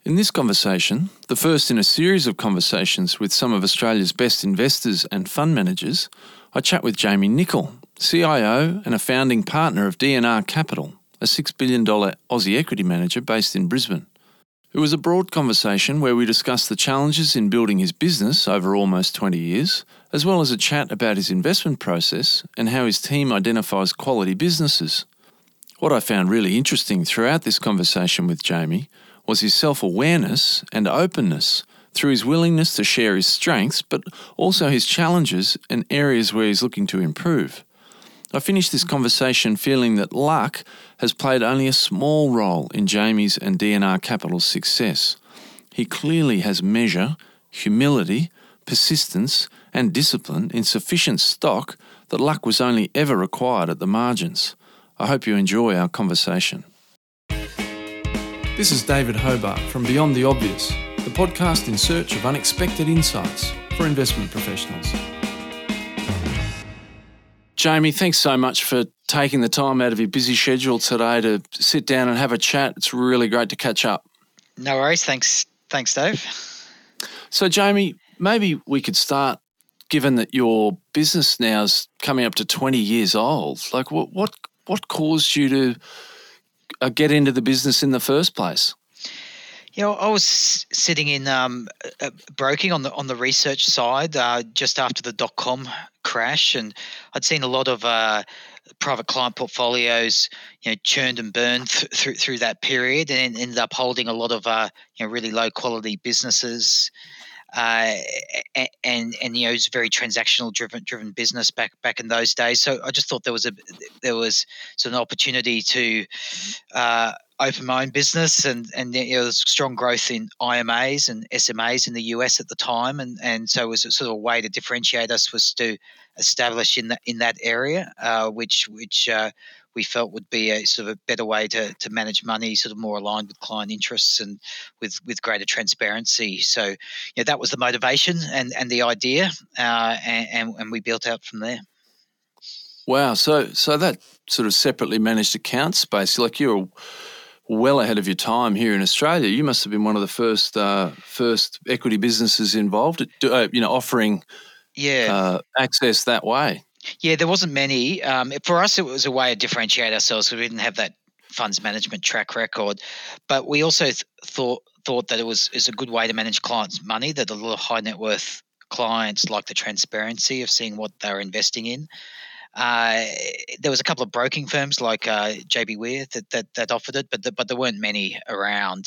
In this conversation, the first in a series of conversations with some of Australia's best investors and fund managers, I chat with Jamie Nicol, CIO and a founding partner of DNR Capital, a $6 billion Aussie equity manager based in Brisbane. It was a broad conversation where we discussed the challenges in building his business over almost 20 years, as well as a chat about his investment process and how his team identifies quality businesses. What I found really interesting throughout this conversation with Jamie was his self-awareness and openness through his willingness to share his strengths, but also his challenges and areas where he's looking to improve. I finished this conversation feeling that luck has played only a small role in Jamie's and DNR Capital's success. He clearly has measure, humility, persistence, and discipline in sufficient stock that luck was only ever required at the margins. I hope you enjoy our conversation. This is David Hobart from Beyond the Obvious, the podcast in search of unexpected insights for investment professionals. Jamie, thanks so much for taking the time out of your busy schedule today to sit down and have a chat. It's really great to catch up. No worries. Thanks, Dave. So, Jamie, maybe we could start, given that your business now is coming up to 20 years old. Like, what caused you to get into the business in the first place? I was sitting in broking on the research side just after the dot-com crash, and I'd seen a lot of private client portfolios, churned and burned through that period, and ended up holding a lot of really low quality businesses. And it was a very transactional driven business back in those days. So I just thought there was sort of an opportunity to open my own business, and there was strong growth in IMAs and SMAs in the US at the time, and so it was sort of a way to differentiate us was to establish in that area, which we felt would be a sort of a better way to manage money, sort of more aligned with client interests and with greater transparency. So that was the motivation and the idea, and we built out from there. Wow. So that sort of separately managed account space, like you're well ahead of your time here in Australia. You must have been one of the first equity businesses involved at, offering access that way. Yeah, there wasn't many. For us, it was a way to differentiate ourselves because we didn't have that funds management track record. But we also thought that it was a good way to manage clients' money, that a lot of high net worth clients like the transparency of seeing what they're investing in. There was a couple of broking firms like JB Weir that offered it, but there weren't many around.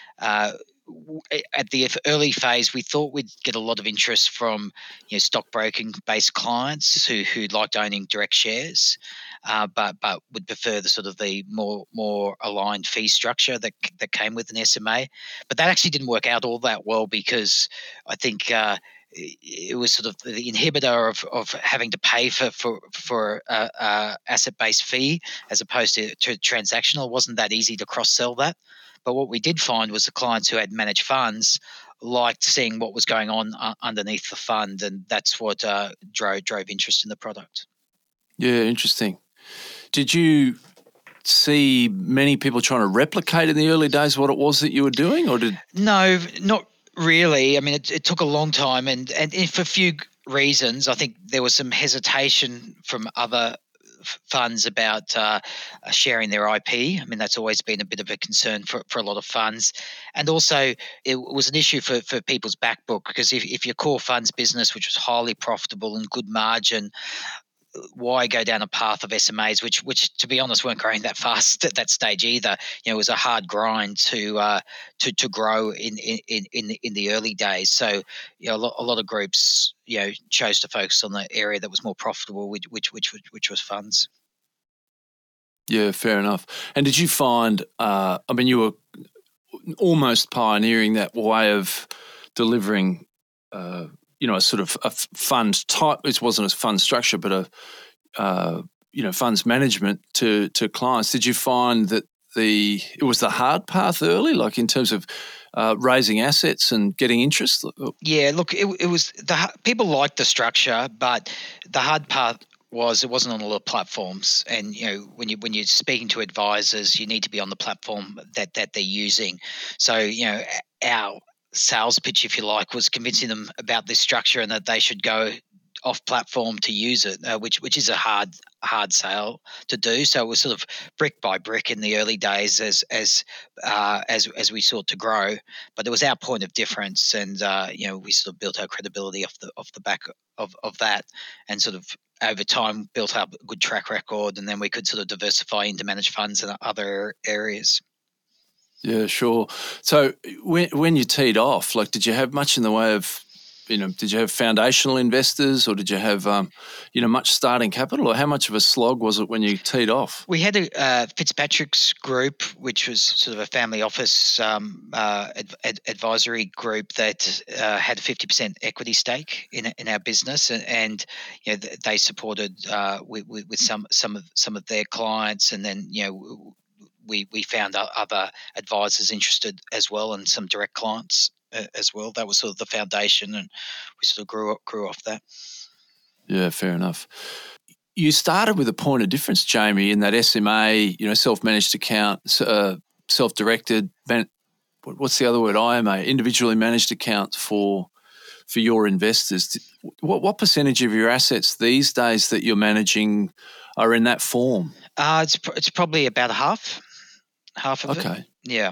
At the early phase, we thought we'd get a lot of interest from stockbroking based clients who liked owning direct shares, but would prefer the sort of the more aligned fee structure that came with an SMA. But that actually didn't work out all that well because I think it was sort of the inhibitor of having to pay for asset based fee as opposed to transactional. It wasn't that easy to cross sell that. But what we did find was the clients who had managed funds liked seeing what was going on underneath the fund, and that's what drove interest in the product. Yeah, interesting. Did you see many people trying to replicate in the early days what it was that you were doing, or did? No, not really. I mean, it took a long time, and for a few reasons. I think there was some hesitation from other funds about sharing their IP. I mean, that's always been a bit of a concern for a lot of funds. And also, it was an issue for people's back book because if your core funds business, which was highly profitable and good margin, why go down a path of SMAs, which to be honest weren't growing that fast at that stage either. It was a hard grind to grow in the early days. So a lot of groups chose to focus on the area that was more profitable, which was funds. Yeah, fair enough. And did you find? You were almost pioneering that way of delivering. A sort of a fund type. It wasn't a fund structure, but funds management to clients. Did you find that it was the hard path early, like in terms of raising assets and getting interest? Yeah, look, it was people liked the structure, but the hard part was it wasn't on a lot of platforms. And when you're speaking to advisors, you need to be on the platform that they're using. So our sales pitch, if you like, was convincing them about this structure and that they should go off platform to use it, which is a hard sale to do. So it was sort of brick by brick in the early days as we sought to grow. But it was our point of difference, and we sort of built our credibility off the back of that, and sort of over time built up a good track record, and then we could sort of diversify into managed funds and other areas. Yeah, sure. So when you teed off, like, did you have much in the way of, did you have foundational investors, or did you have, much starting capital, or how much of a slog was it when you teed off? We had a Fitzpatrick's group, which was sort of a family office advisory group that had a 50% equity stake in our business, and they supported with some of their clients, and then we found other advisors interested as well, and some direct clients as well. That was sort of the foundation, and we sort of grew off that. Yeah, fair enough. You started with a point of difference, Jamie, in that SMA, self-managed account, self-directed, what's the other word, IMA, individually managed accounts for your investors. What percentage of your assets these days that you're managing are in that form? It's probably about half of it. Okay. Yeah.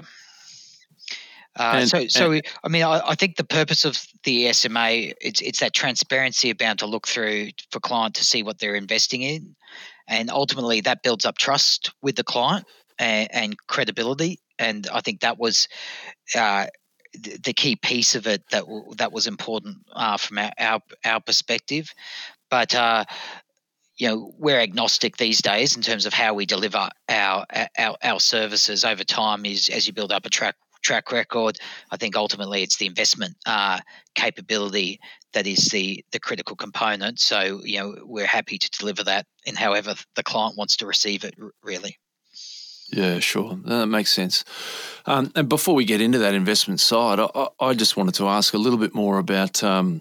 I think the purpose of the SMA, it's that transparency about to look through for client to see what they're investing in, and ultimately that builds up trust with the client and credibility. And I think that was the key piece of it that was important from our perspective. But we're agnostic these days in terms of how we deliver our services over time. Is as you build up a track record, I think ultimately it's the investment capability that is the critical component. So we're happy to deliver that in however the client wants to receive it, really. Yeah, sure. That makes sense. And before we get into that investment side, I just wanted to ask a little bit more about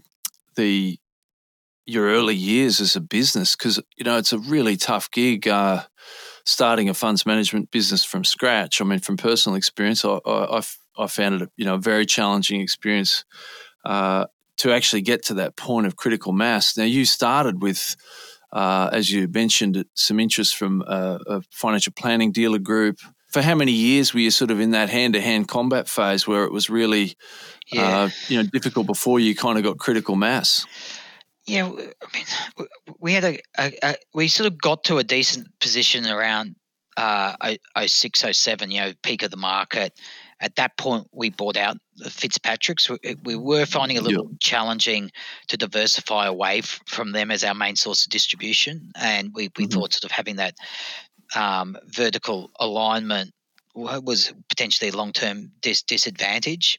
your early years as a business, because it's a really tough gig starting a funds management business from scratch. I mean, from personal experience, I found it a very challenging experience to actually get to that point of critical mass. Now, you started with, as you mentioned, some interest from a financial planning dealer group. For how many years were you sort of in that hand-to-hand combat phase where it was really difficult before you kind of got critical mass? Yeah, I mean, we had we sort of got to a decent position around 06, 07, peak of the market. At that point, we bought out the Fitzpatrick's. We were finding a little challenging to diversify away from them as our main source of distribution, and we thought sort of having that vertical alignment was potentially a long-term disadvantage.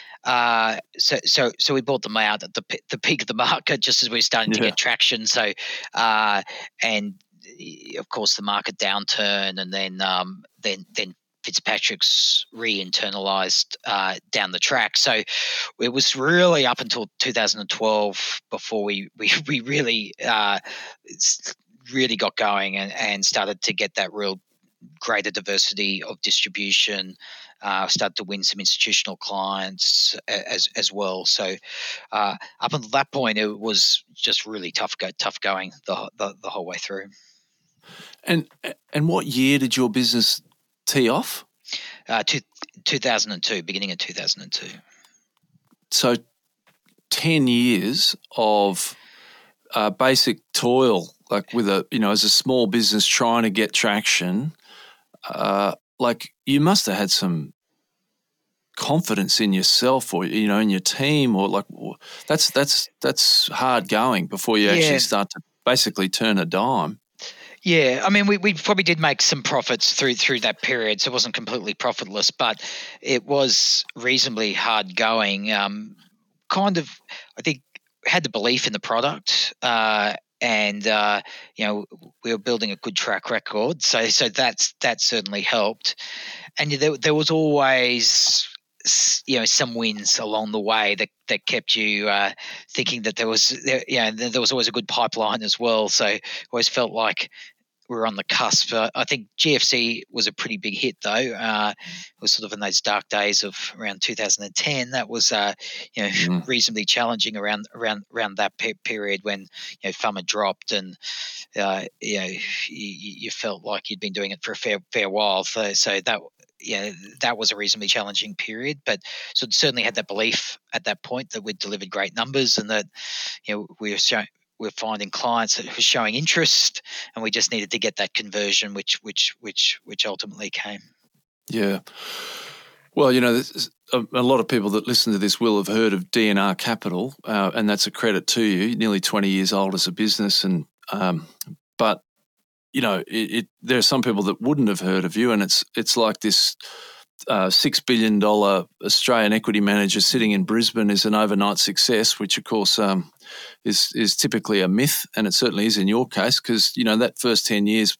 So we bought them out at the peak of the market, just as we were starting to get traction. So, and of course the market downturn, and then Fitzpatrick's re-internalized down the track. So it was really up until 2012 before we really really got going and started to get that real greater diversity of distribution. Started to win some institutional clients as well. So up until that point, it was just really tough going the whole way through. And what year did your business tee off? 2002, beginning of 2002. So 10 years of basic toil, like with as a small business trying to get traction. Like, you must have had some confidence in yourself, or in your team, or like that's hard going before you actually start to basically turn a dime. Yeah, I mean, we probably did make some profits through that period, so it wasn't completely profitless, but it was reasonably hard going. Kind of, I think, had the belief in the product. And we were building a good track record, so that certainly helped. And there was always some wins along the way that kept you thinking that there was always a good pipeline as well. So I always felt like we're on the cusp. I think GFC was a pretty big hit, though. It was sort of in those dark days of around 2010. That was reasonably challenging around that period when FUM had dropped and you felt like you'd been doing it for a fair while. So that was a reasonably challenging period, but so certainly had that belief at that point that we'd delivered great numbers and that we're finding clients that were showing interest, and we just needed to get that conversion, which ultimately came. Yeah. Well, a lot of people that listen to this will have heard of DNR Capital, and that's a credit to you. Nearly 20 years old as a business, and but there are some people that wouldn't have heard of you, and it's like this $6 billion Australian equity manager sitting in Brisbane is an overnight success, which of course is typically a myth, and it certainly is in your case because that first 10 years.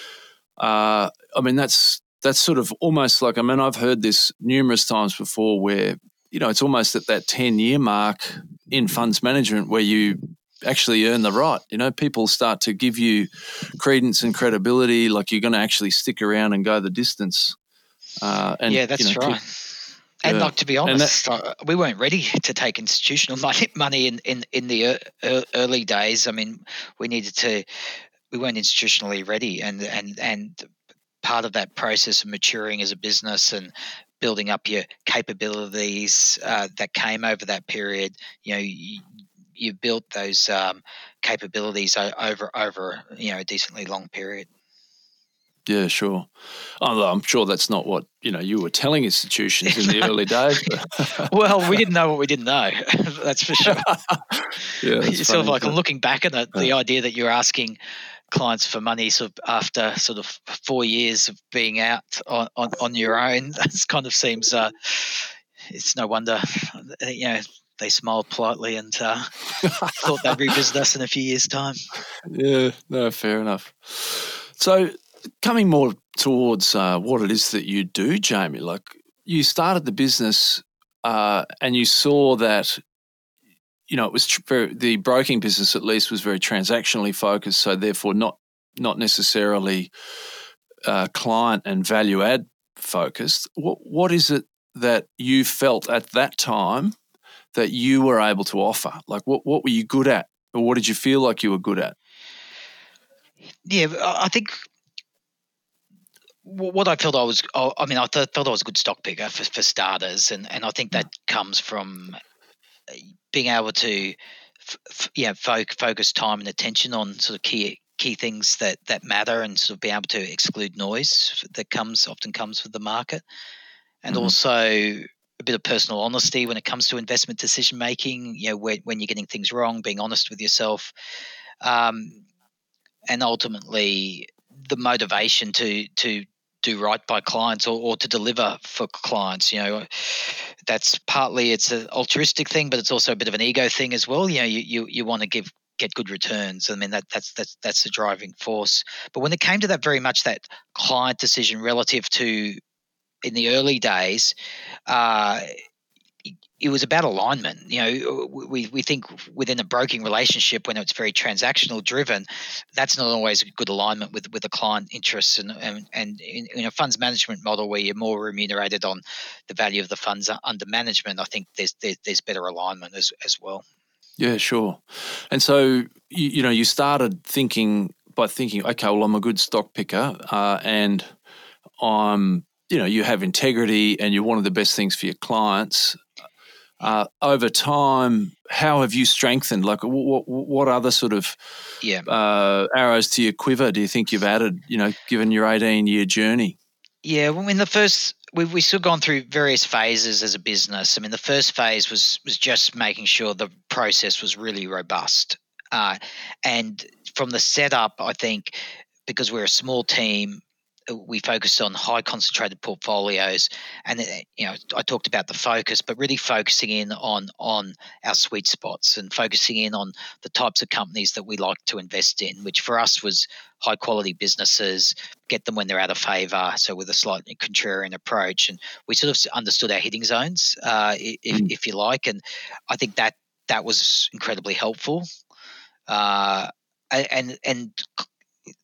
That's sort of almost like, I've heard this numerous times before where, it's almost at that 10-year mark in funds management where you actually earn the right. People start to give you credence and credibility, like you're going to actually stick around and go the distance. That's right. And to be honest, we weren't ready to take institutional money in the early days. We weren't institutionally ready, and part of that process of maturing as a business and building up your capabilities that came over that period, you built those capabilities over a decently long period. Yeah, sure. Although I'm sure that's not what you were telling institutions in the early days. Well, we didn't know what we didn't know. That's for sure. Yeah, it's sort of like I'm looking back at it, the idea that you're asking clients for money sort of after sort of 4 years of being out on your own. That kind of seems. It's no wonder. They smiled politely and thought they'd revisit us in a few years' time. Yeah, no, fair enough. So, coming more towards what it is that you do, Jamie, like you started the business and you saw that, it was the broking business at least was very transactionally focused, so therefore not necessarily client and value add focused. What is it that you felt at that time that you were able to offer? Like what were you good at, or what did you feel like you were good at? Yeah, I think what I felt I was a good stock picker for starters, and I think that comes from being able to focus time and attention on sort of key things that matter, and sort of be able to exclude noise that often comes with the market, and also a bit of personal honesty when it comes to investment decision making. When you're getting things wrong, being honest with yourself, and ultimately the motivation to do right by clients or to deliver for clients. That's partly it's an altruistic thing, but it's also a bit of an ego thing as well. You want to get good returns. That's the driving force. But when it came to that, very much that client decision relative to in the early days, it was about alignment. We think within a broking relationship, when it's very transactional driven, that's not always a good alignment with the client interests. And in a funds management model where you're more remunerated on the value of the funds under management, I think there's better alignment as well. Yeah, sure. And so you started by thinking, okay, well, I'm a good stock picker, and I'm you have integrity, and you're one of the best things for your clients. Over time, how have you strengthened? Like, what other sort of arrows to your quiver do you think you've added? Given your 18-year journey. Yeah, well, in the first, we've still gone through various phases as a business. The first phase was just making sure the process was really robust, and from the setup, I think because we're a small team, we focused on high concentrated portfolios, and I talked about the focus, but really focusing in on our sweet spots and focusing in on the types of companies that we like to invest in, which for us was high quality businesses, get them when they're out of favor, so with a slightly contrarian approach, and we sort of understood our hitting zones, if you like, and I think that was incredibly helpful, and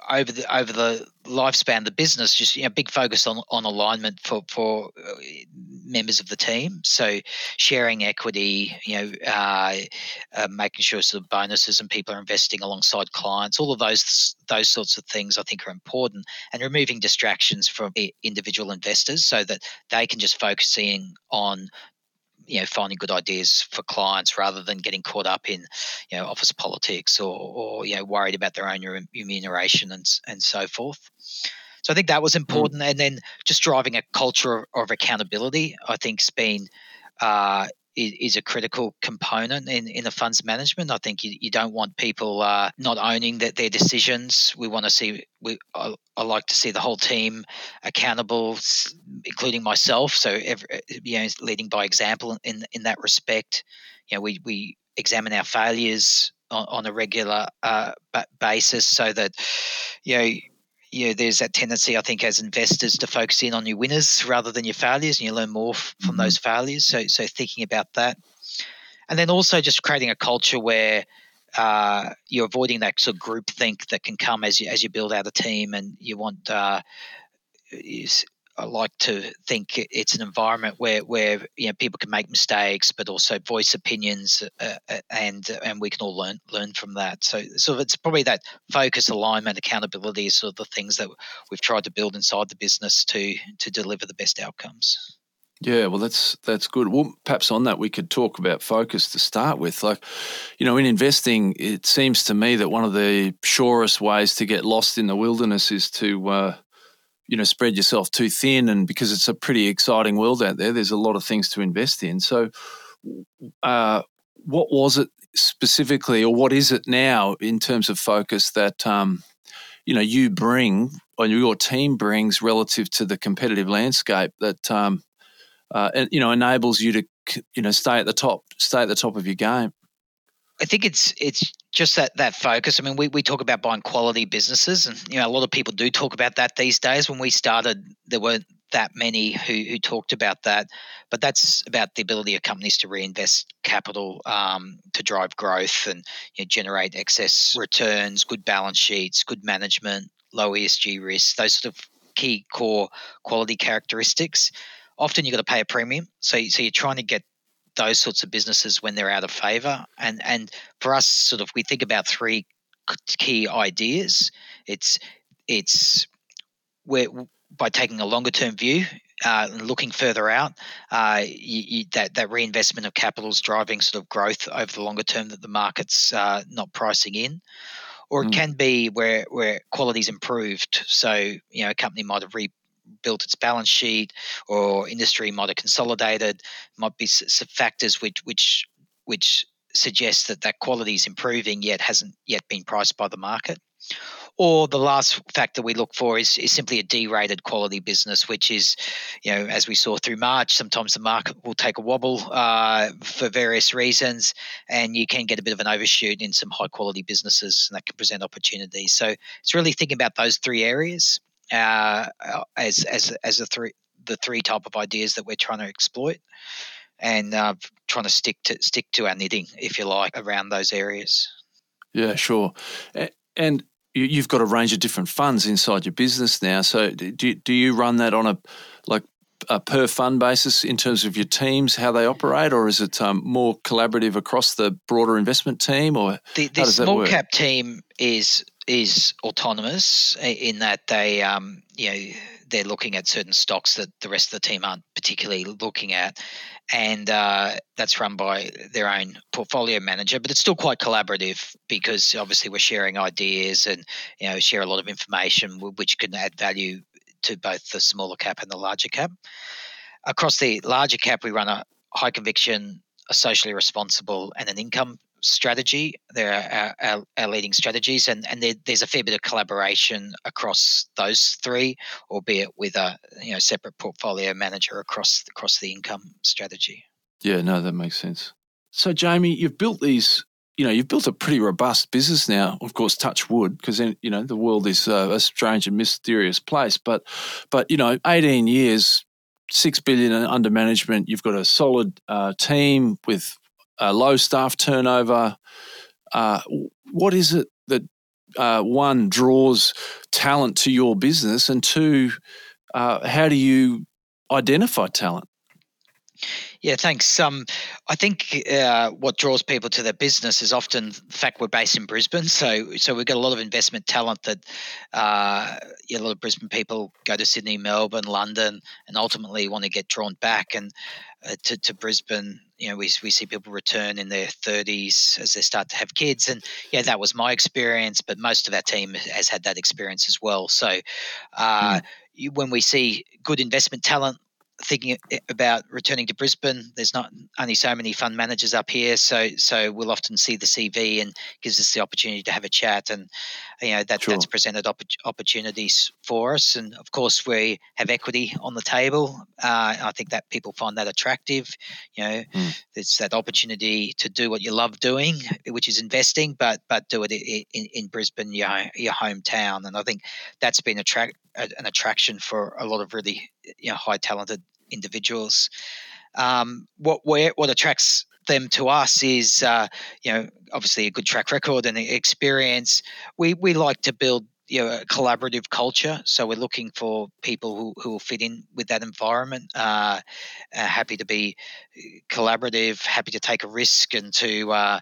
over the lifespan of the business, just big focus on alignment for members of the team. So sharing equity, making sure sort of bonuses and people are investing alongside clients. All of those sorts of things I think are important, and removing distractions from individual investors so that they can just focus in on finding good ideas for clients rather than getting caught up in office politics or worried about their own remuneration and so forth. So I think that was important. And then just driving a culture of accountability, I think, has been is a critical component in the funds management. I think you don't want people not owning their decisions. We want to see. I like to see the whole team accountable, including myself. So leading by example in that respect. We examine our failures on a regular basis, so that there's that tendency, I think, as investors to focus in on your winners rather than your failures, and you learn more from those failures. So thinking about that. And then also just creating a culture where you're avoiding that sort of groupthink that can come as you build out a team, and you want I like to think it's an environment where people can make mistakes, but also voice opinions, and we can all learn from that. So it's probably that focus, alignment, accountability is sort of the things that we've tried to build inside the business to deliver the best outcomes. Yeah, well, that's good. Well, perhaps on that we could talk about focus to start with. Like, in investing, it seems to me that one of the surest ways to get lost in the wilderness is to spread yourself too thin, and because it's a pretty exciting world out there, there's a lot of things to invest in. So what was it specifically, or what is it now in terms of focus that, you bring, or your team brings relative to the competitive landscape that, enables you to, stay at the top of your game? I think it's just that focus. I mean, we talk about buying quality businesses, and a lot of people do talk about that these days. When we started, there weren't that many who talked about that, but that's about the ability of companies to reinvest capital to drive growth and generate excess returns, good balance sheets, good management, low ESG risks, those sort of key core quality characteristics. Often you've got to pay a premium, so you're trying to get those sorts of businesses when they're out of favor. And for us, sort of, we think about three key ideas. It's where, by taking a longer term view, looking further out, that reinvestment of capital is driving sort of growth over the longer term that the market's not pricing in. Or it can be where quality's improved. So, a company might have built its balance sheet, or industry might have consolidated. Might be some factors which suggest that quality is improving, yet hasn't yet been priced by the market. Or the last factor we look for is simply a derated quality business, which is, as we saw through March, sometimes the market will take a wobble for various reasons, and you can get a bit of an overshoot in some high quality businesses, and that can present opportunities. So it's really thinking about those three areas as the three type of ideas that we're trying to exploit, and trying to stick to our knitting, if you like, around those areas. Yeah, sure. And you've got a range of different funds inside your business now. So do you run that on a per fund basis in terms of your teams, how they operate, or is it more collaborative across the broader investment team, or the small cap team is autonomous in that they they're looking at certain stocks that the rest of the team aren't particularly looking at, and that's run by their own portfolio manager. But it's still quite collaborative, because obviously we're sharing ideas and share a lot of information which can add value to both the smaller cap and the larger cap. Across the larger cap, we run a high conviction, a socially responsible, and an income strategy. They're our leading strategies, and there's a fair bit of collaboration across those three, albeit with a separate portfolio manager across the income strategy. Yeah, no, that makes sense. So, Jamie, you've built these. You've built a pretty robust business now. Of course, touch wood, because the world is a strange and mysterious place. But 18 years, $6 billion under management. You've got a solid team with low staff turnover. What is it that one, draws talent to your business, and two, how do you identify talent? Yeah, thanks. I think what draws people to their business is often the fact we're based in Brisbane. So we've got a lot of investment talent that a lot of Brisbane people go to Sydney, Melbourne, London, and ultimately want to get drawn back and to Brisbane. We see people return in their 30s as they start to have kids, and that was my experience. But most of our team has had that experience as well. So when we see good investment talent thinking about returning to Brisbane, there's not only so many fund managers up here, so we'll often see the CV and gives us the opportunity to have a chat, and that's presented opportunities for us. And of course, we have equity on the table. I think that people find that attractive. It's that opportunity to do what you love doing, which is investing, but do it in Brisbane, your hometown. And I think that's been an attraction for a lot of really high talented individuals. What attracts them to us is obviously a good track record and experience. We like to build a collaborative culture, so we're looking for people who will fit in with that environment, happy to be collaborative, happy to take a risk, and to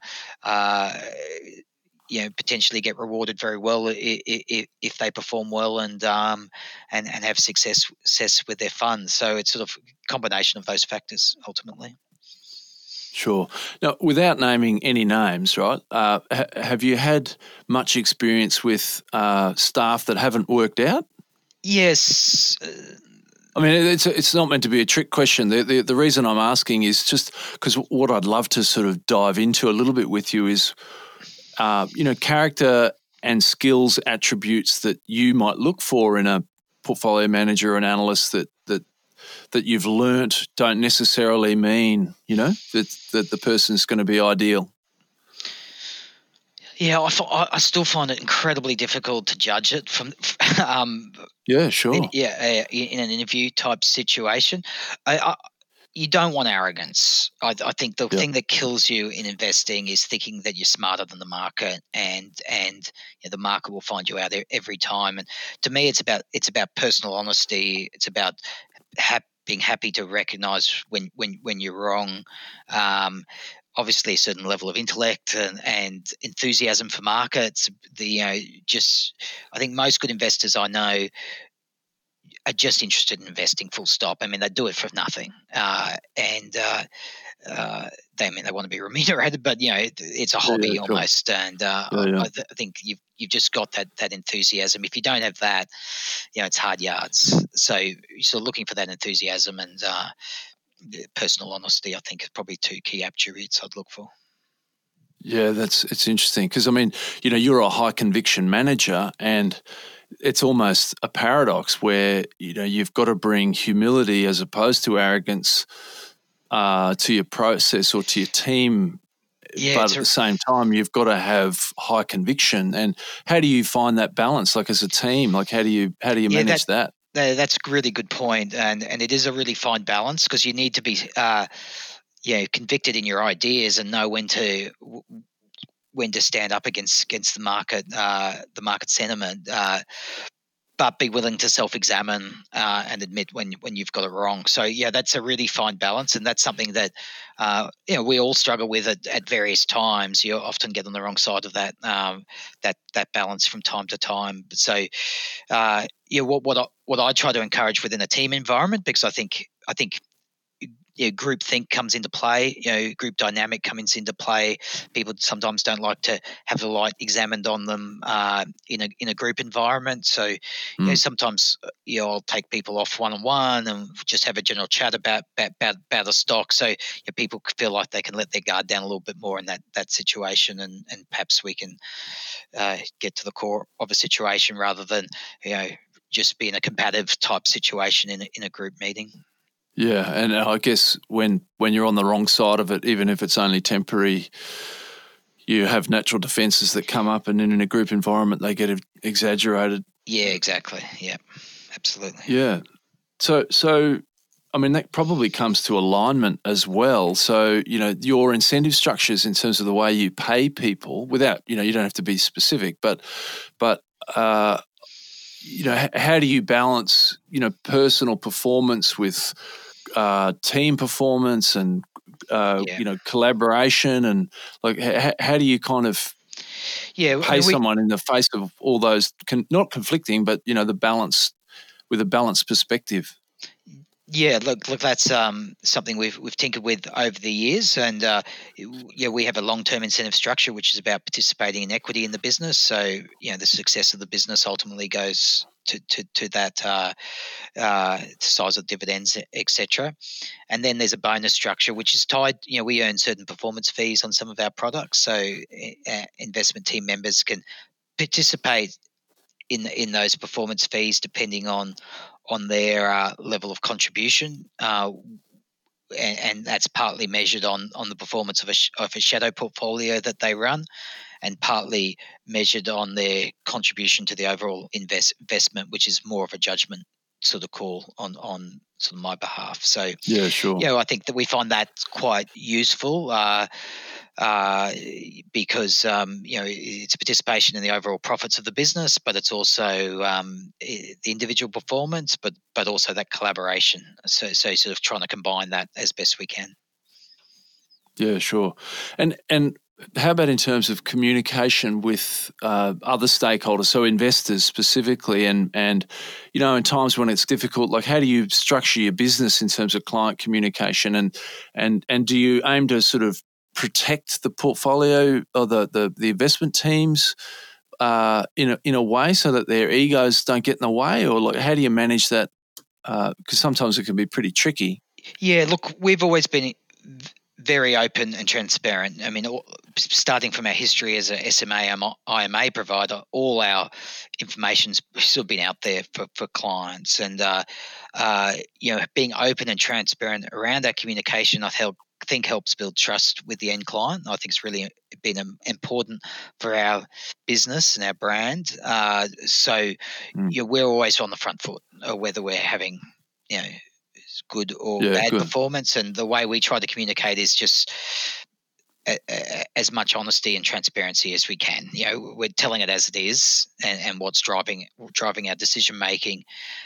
potentially get rewarded very well if they perform well and have success with their funds. So it's sort of a combination of those factors ultimately. Sure. Now, without naming any names, right? Have you had much experience with staff that haven't worked out? Yes. I mean, it's not meant to be a trick question. The reason I'm asking is just because what I'd love to sort of dive into a little bit with you is, character and skills attributes that you might look for in a portfolio manager or an analyst that you've learnt don't necessarily mean, that the person's going to be ideal. Yeah, I still find it incredibly difficult to judge it from. Yeah, sure. In an interview type situation, you don't want arrogance. I think the thing that kills you in investing is thinking that you're smarter than the market, and the market will find you out every time. And to me, it's about personal honesty. It's about being happy to recognize when you're wrong. Obviously, a certain level of intellect and enthusiasm for markets. I think most good investors I know are just interested in investing, full stop. I mean, they do it for nothing, and they want to be remunerated, but it's a hobby almost. And I think you've just got that enthusiasm. If you don't have that, it's hard yards. So you're sort of looking for that enthusiasm and personal honesty. I think is probably two key attributes I'd look for. Yeah, it's interesting because I mean, you're a high conviction manager, and it's almost a paradox where you've got to bring humility as opposed to arrogance to your process or to your team. Yeah, but at the same time, you've got to have high conviction. And how do you find that balance? Like as a team, like how do you manage that? That's a really good point, and it is a really fine balance because you need to be convicted in your ideas and know when to stand up against the market sentiment, but be willing to self-examine and admit when you've got it wrong. So that's a really fine balance, and that's something that we all struggle with at various times. You often get on the wrong side of that balance from time to time. So what I try to encourage within a team environment, because I think group think comes into play, group dynamic comes into play. People sometimes don't like to have the light examined on them in a group environment. So sometimes I'll take people off one-on-one and just have a general chat about a stock. So people feel like they can let their guard down a little bit more in that situation, and perhaps we can get to the core of a situation rather than just be in a combative type situation in a group meeting. Yeah, and I guess when you're on the wrong side of it, even if it's only temporary, you have natural defences that come up, and in a group environment, they get exaggerated. Yeah, exactly. Yeah, absolutely. Yeah. So I mean, that probably comes to alignment as well. So, your incentive structures in terms of the way you pay people without, you don't have to be specific, but how do you balance, personal performance with team performance and, collaboration, and like, how do you kind of pay someone in the face of all those, not conflicting, but, the balance with a balanced perspective? Yeah, look, that's something we've tinkered with over the years, and we have a long-term incentive structure which is about participating in equity in the business. So the success of the business ultimately goes to that size of dividends, etc. And then there's a bonus structure which is tied. We earn certain performance fees on some of our products, so investment team members can participate in those performance fees depending on their level of contribution, and that's partly measured on the performance of a shadow portfolio that they run, and partly measured on their contribution to the overall investment, which is more of a judgment sort of call on sort of my behalf. So yeah, sure. I think that we find that quite useful. Because it's participation in the overall profits of the business, but it's also the individual performance, but also that collaboration. So sort of trying to combine that as best we can. Yeah, sure. And how about in terms of communication with other stakeholders, so investors specifically, and in times when it's difficult, like how do you structure your business in terms of client communication, and do you aim to sort of protect the portfolio or the investment teams in a way so that their egos don't get in the way, or like how do you manage that? Because sometimes it can be pretty tricky. Yeah, look, we've always been very open and transparent. I mean, starting from our history as a SMA IMA provider, all our information's still been out there for clients, and being open and transparent around our communication, I think helps build trust with the end client. I think it's really been important for our business and our brand. So we're always on the front foot, whether we're having good or bad performance, and the way we try to communicate is just as much honesty and transparency as we can. We're telling it as it is, and what's driving our decision making.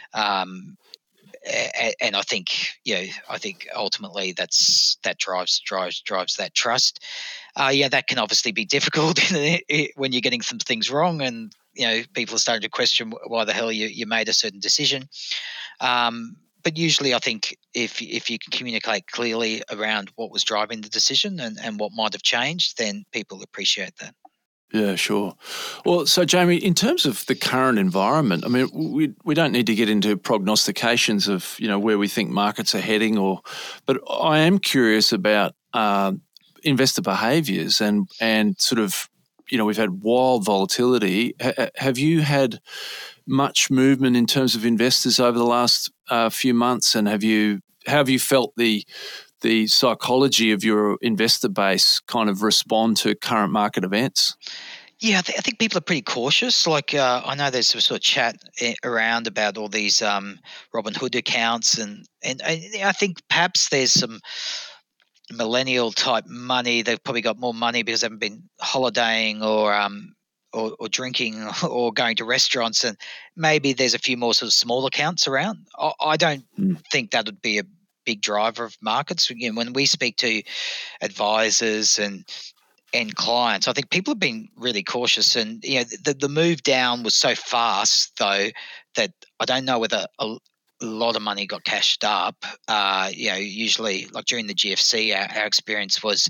And I think ultimately that drives that trust. That can obviously be difficult when you're getting some things wrong, and people are starting to question why the hell you made a certain decision. But usually, I think if you can communicate clearly around what was driving the decision and what might have changed, then people appreciate that. Yeah, sure. Well, so Jamie, in terms of the current environment, I mean, we don't need to get into prognostications of where we think markets are heading, but I am curious about investor behaviours and sort of we've had wild volatility. Have you had much movement in terms of investors over the last few months, and how have you felt the psychology of your investor base kind of respond to current market events? Yeah, I think people are pretty cautious. Like I know there's some sort of chat around about all these Robinhood accounts, and I think perhaps there's some millennial type money. They've probably got more money because they haven't been holidaying or drinking or going to restaurants, and maybe there's a few more sort of small accounts around. I don't think that would be a big driver of markets. When we speak to advisors and clients, I think people have been really cautious, and the move down was so fast though that I don't know whether a lot of money got cashed up. Usually, like during the GFC, our experience was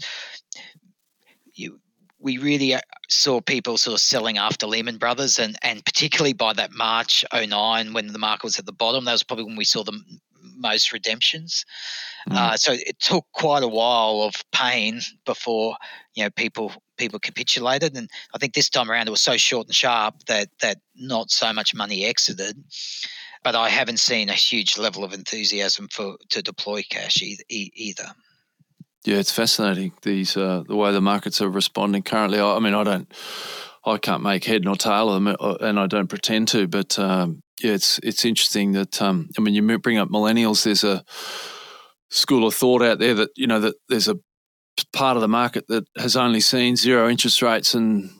we really saw people sort of selling after Lehman Brothers, and particularly by that March 2009 when the market was at the bottom. That was probably when we saw the most redemptions. So it took quite a while of pain before people capitulated, and I think this time around it was so short and sharp that not so much money exited. But I haven't seen a huge level of enthusiasm to deploy cash either. Yeah, it's fascinating the way the markets are responding currently. I mean, I I can't make head nor tail of them, and I don't pretend to. But it's interesting that you bring up millennials. There's a school of thought out there that that there's a part of the market that has only seen zero interest rates and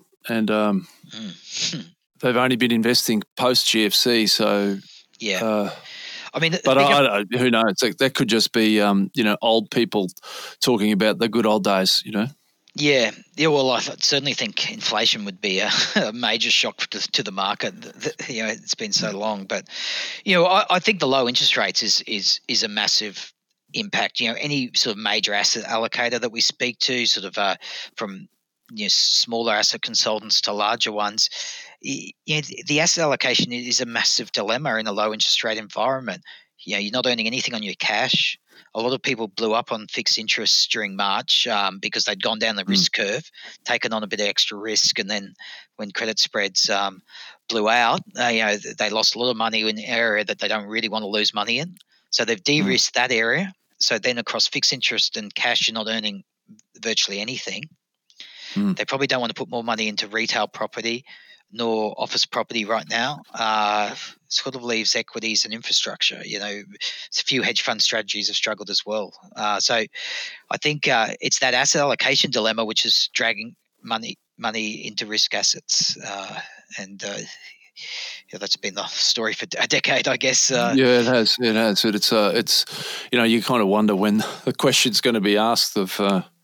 they've only been investing post GFC. So yeah. Who knows? That could just be old people talking about the good old days. Yeah. Well, I certainly think inflation would be a major shock to the market. It's been so long, but I think the low interest rates is a massive impact. Any sort of major asset allocator that we speak to, sort of from smaller asset consultants to larger ones, the asset allocation is a massive dilemma in a low interest rate environment. You're not earning anything on your cash. A lot of people blew up on fixed interests during March because they'd gone down the risk curve, taken on a bit of extra risk, and then when credit spreads blew out, they lost a lot of money in an area that they don't really want to lose money in. So they've de-risked that area. So then across fixed interest and cash, you're not earning virtually anything. They probably don't want to put more money into retail property nor office property right now. Sort of leaves equities and infrastructure. A few hedge fund strategies have struggled as well. So I think it's that asset allocation dilemma which is dragging money into risk assets, and that's been the story for a decade, I guess. Yeah, it has. It has. It's you kind of wonder when the question's going to be asked of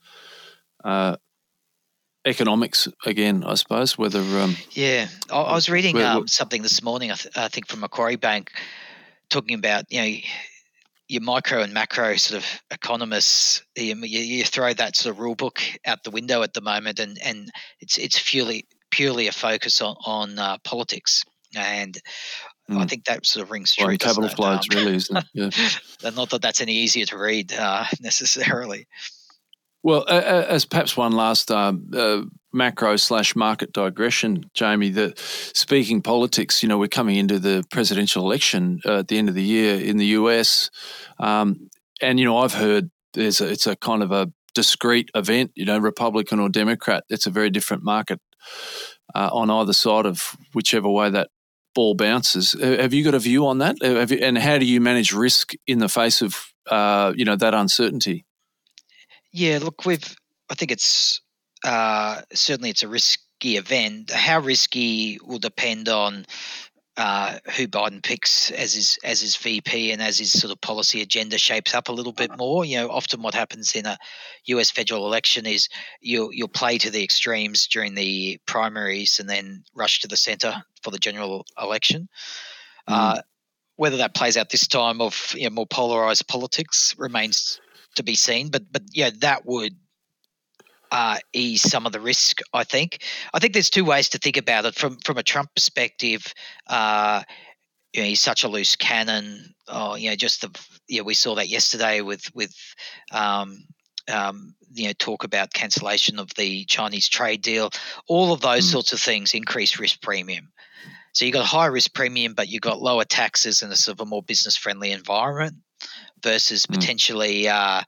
economics again, I suppose, whether... I was reading something this morning, I think from Macquarie Bank, talking about, your micro and macro sort of economists. You throw that sort of rule book out the window at the moment, and it's purely a focus on politics. And I think that sort of rings true. Well, capital flows, really, isn't it? Yeah. Not that that's any easier to read necessarily. Well, as perhaps one last macro/market digression, Jamie, speaking politics, we're coming into the presidential election at the end of the year in the US. And, I've heard it's a kind of a discrete event, Republican or Democrat. It's a very different market on either side of whichever way that ball bounces. Have you got a view on that? And how do you manage risk in the face of, that uncertainty? Yeah, look, I think it's certainly it's a risky event. How risky will depend on who Biden picks as his VP and as his sort of policy agenda shapes up a little bit more. Often what happens in a US federal election is you'll play to the extremes during the primaries and then rush to the center for the general election. Whether that plays out this time of more polarized politics remains to be seen, but that would ease some of the risk. I think there's two ways to think about it. From a Trump perspective, he's such a loose cannon. We saw that yesterday with talk about cancellation of the Chinese trade deal. All of those sorts of things increase risk premium. So you got a higher risk premium, but you got lower taxes and a sort of a more business friendly environment versus potentially a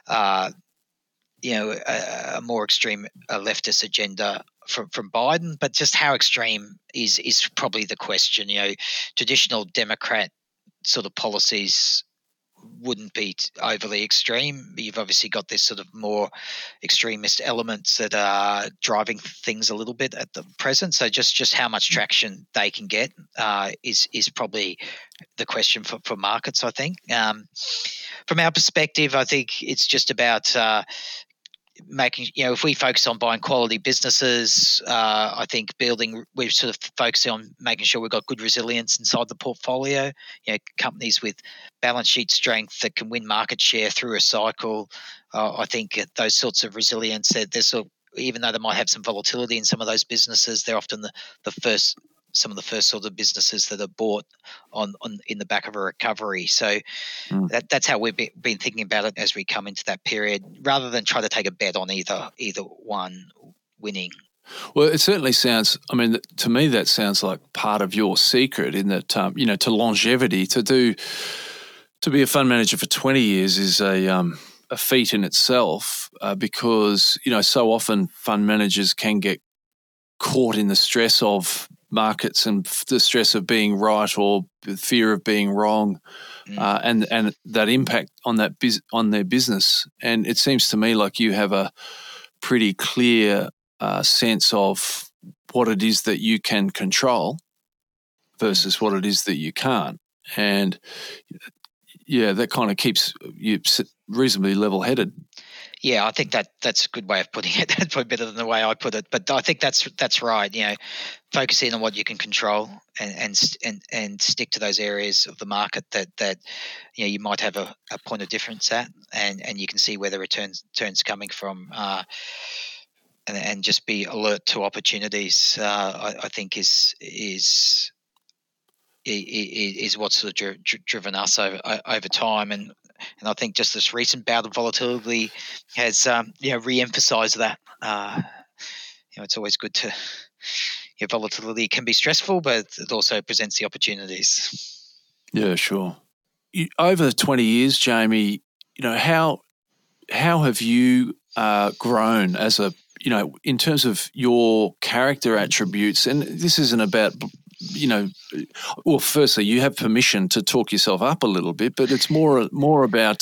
more extreme leftist agenda from Biden. But just how extreme is probably the question. Traditional Democrat sort of policies wouldn't be overly extreme. You've obviously got this sort of more extremist elements that are driving things a little bit at the present. So just how much traction they can get is probably the question for markets, I think. From our perspective, I think it's just about making, if we focus on buying quality businesses, I think we're sort of focusing on making sure we've got good resilience inside the portfolio, companies with balance sheet strength that can win market share through a cycle. I think those sorts of resilience, they're sort of, even though they might have some volatility in some of those businesses, they're often some of the first sort of businesses that are bought on in the back of a recovery. So that's how we've been thinking about it as we come into that period, rather than try to take a bet on either one winning. Well, it certainly sounds, to me that sounds like part of your secret in that, to longevity, to be a fund manager for 20 years is a feat in itself, because, so often fund managers can get caught in the stress of markets and the stress of being right or the fear of being wrong, and that impact on on their business. And it seems to me like you have a pretty clear sense of what it is that you can control versus what it is that you can't. And yeah, that kind of keeps you reasonably level-headed. Yeah, I think that's a good way of putting it. That's probably better than the way I put it. But I think that's right. Focusing on what you can control and stick to those areas of the market that you might have a point of difference at, and you can see where the returns coming from, and just be alert to opportunities. I think is what's sort of driven us over time, and I think just this recent bout of volatility has re-emphasised that. It's always good to volatility can be stressful, but it also presents the opportunities. Yeah, sure. Over 20 years, Jamie, how have you grown as a in terms of your character attributes? And this isn't about well, firstly, you have permission to talk yourself up a little bit, but it's more about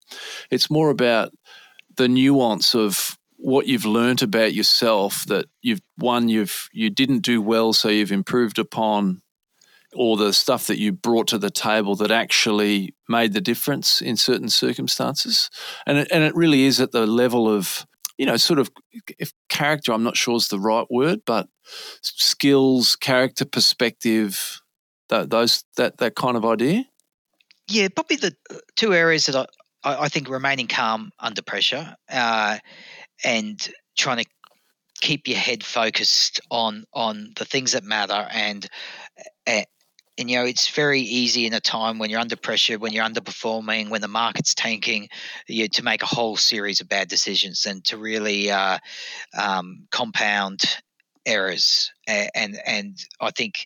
the nuance of what you've learnt about yourself that you didn't do well, so you've improved upon, or the stuff that you brought to the table that actually made the difference in certain circumstances. And it really is at the level of, sort of, if character, I'm not sure is the right word, but skills, character, perspective, that kind of idea. Yeah, probably the two areas that I think remaining calm under pressure, and trying to keep your head focused on the things that matter, and it's very easy in a time when you're under pressure, when you're underperforming, when the market's tanking, to make a whole series of bad decisions and to really compound errors. And I think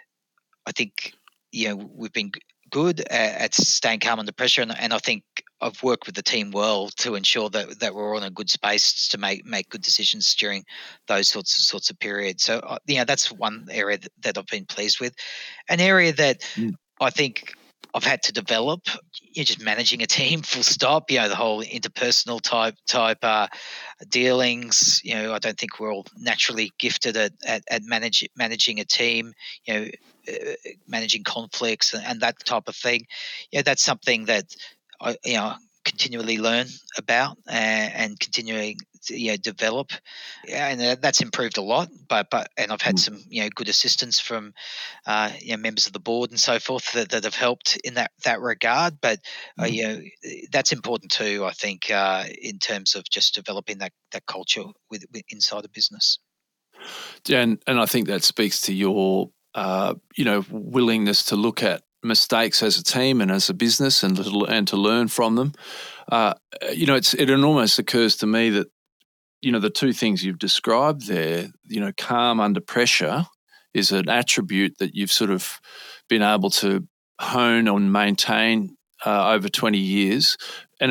we've been good at staying calm under pressure, and I think I've worked with the team well to ensure that we're all in a good space to make good decisions during those sorts of periods. So that's one area that I've been pleased with. An area that I think I've had to develop, just managing a team, full stop. The whole interpersonal type dealings. I don't think we're all naturally gifted at managing a team. Managing conflicts and that type of thing. That's something that I continually learn about and continuing to develop, and that's improved a lot. But and I've had some good assistance from members of the board and so forth that have helped in that regard. But that's important too, I think, in terms of just developing that culture with inside a business. And I think that speaks to your willingness to look at mistakes as a team and as a business and to learn from them. It almost occurs to me that the two things you've described there, calm under pressure is an attribute that you've sort of been able to hone and maintain over 20 years, and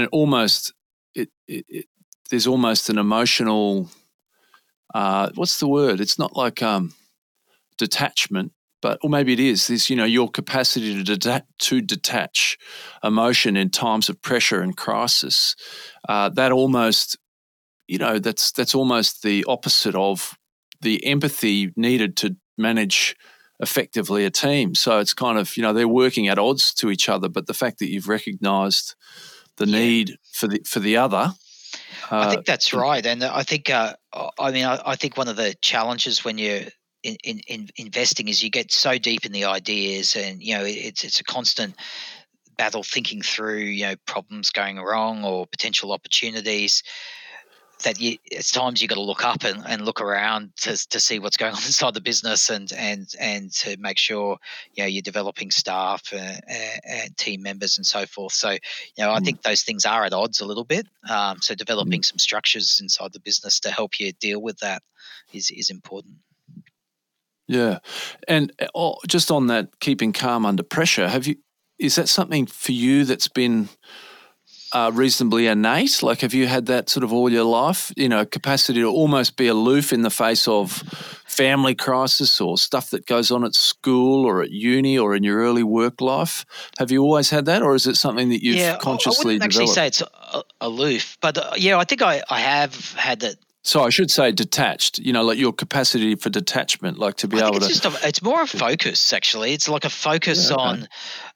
there's almost an emotional what's the word? It's not like detachment, or maybe it is this, your capacity to detach emotion in times of pressure and crisis. That almost, that's almost the opposite of the empathy needed to manage effectively a team. So it's kind of, they're working at odds to each other, but the fact that you've recognised the need for the other. I think that's right, and I think I think one of the challenges when you're in investing is you get so deep in the ideas, and it's a constant battle thinking through problems going wrong or potential opportunities, that it's times you got to look up and look around to see what's going on inside the business, and to make sure you're developing staff and team members and so forth. So I think those things are at odds a little bit. So developing some structures inside the business to help you deal with that is important. Yeah, and just on that, keeping calm under pressure, is that something for you that's been reasonably innate? Like, have you had that sort of all your life, capacity to almost be aloof in the face of family crisis or stuff that goes on at school or at uni or in your early work life? Have you always had that, or is it something that you've consciously developed? I wouldn't actually say it's aloof, but I think I have had that. So I should say detached, like your capacity for detachment, like to be able to. It's more a focus, actually. It's like a focus on,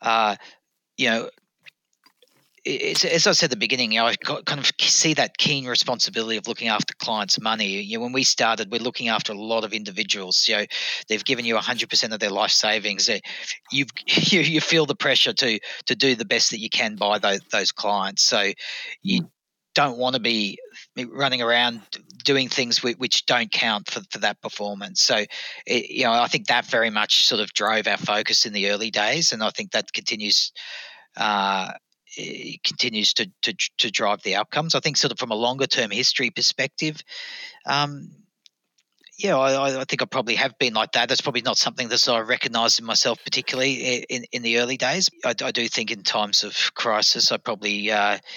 it's, as I said at the beginning, I kind of see that keen responsibility of looking after clients' money. When we started, we're looking after a lot of individuals. They've given you 100% of their life savings. You feel the pressure to do the best that you can by those clients. So you don't want to be running around doing things which don't count for that performance. So, I think that very much sort of drove our focus in the early days, and I think that continues. It continues to drive the outcomes. I think sort of from a longer term history perspective, I think I probably have been like that. That's probably not something that I recognised in myself particularly in the early days. I do think in times of crisis, I probably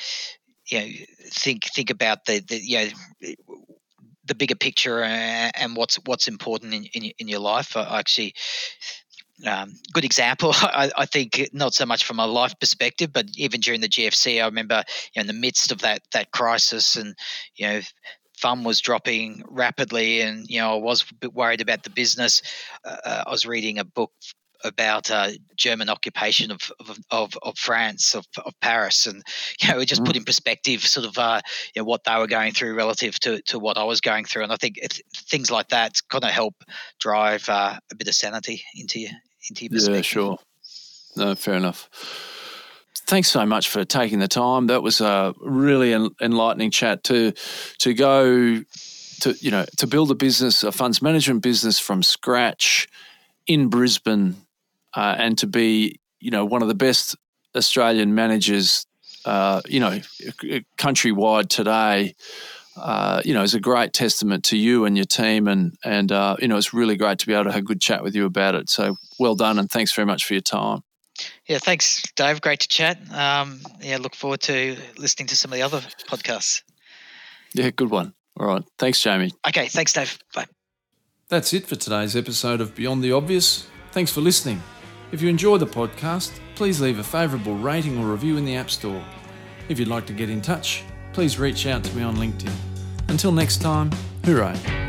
think about the bigger picture and what's important in your life. I actually. Good example, I think, not so much from a life perspective, but even during the GFC, I remember in the midst of that crisis, and FUM was dropping rapidly, and I was a bit worried about the business. I was reading a book about German occupation of France, of Paris, and it just put in perspective sort of what they were going through relative to what I was going through, and I think things like that kind of help drive a bit of sanity into your perspective. Yeah, sure. No, fair enough. Thanks so much for taking the time. That was a really enlightening chat to go to build a funds management business from scratch in Brisbane, and to be one of the best Australian managers countrywide today. Is a great testament to you and your team, and it's really great to be able to have a good chat with you about it. So well done, and thanks very much for your time. Yeah, thanks, Dave. Great to chat. Look forward to listening to some of the other podcasts. Yeah, good one. All right. Thanks, Jamie. Okay, thanks, Dave. Bye. That's it for today's episode of Beyond the Obvious. Thanks for listening. If you enjoy the podcast, please leave a favourable rating or review in the App Store. If you'd like to get in touch, please reach out to me on LinkedIn. Until next time, hooray.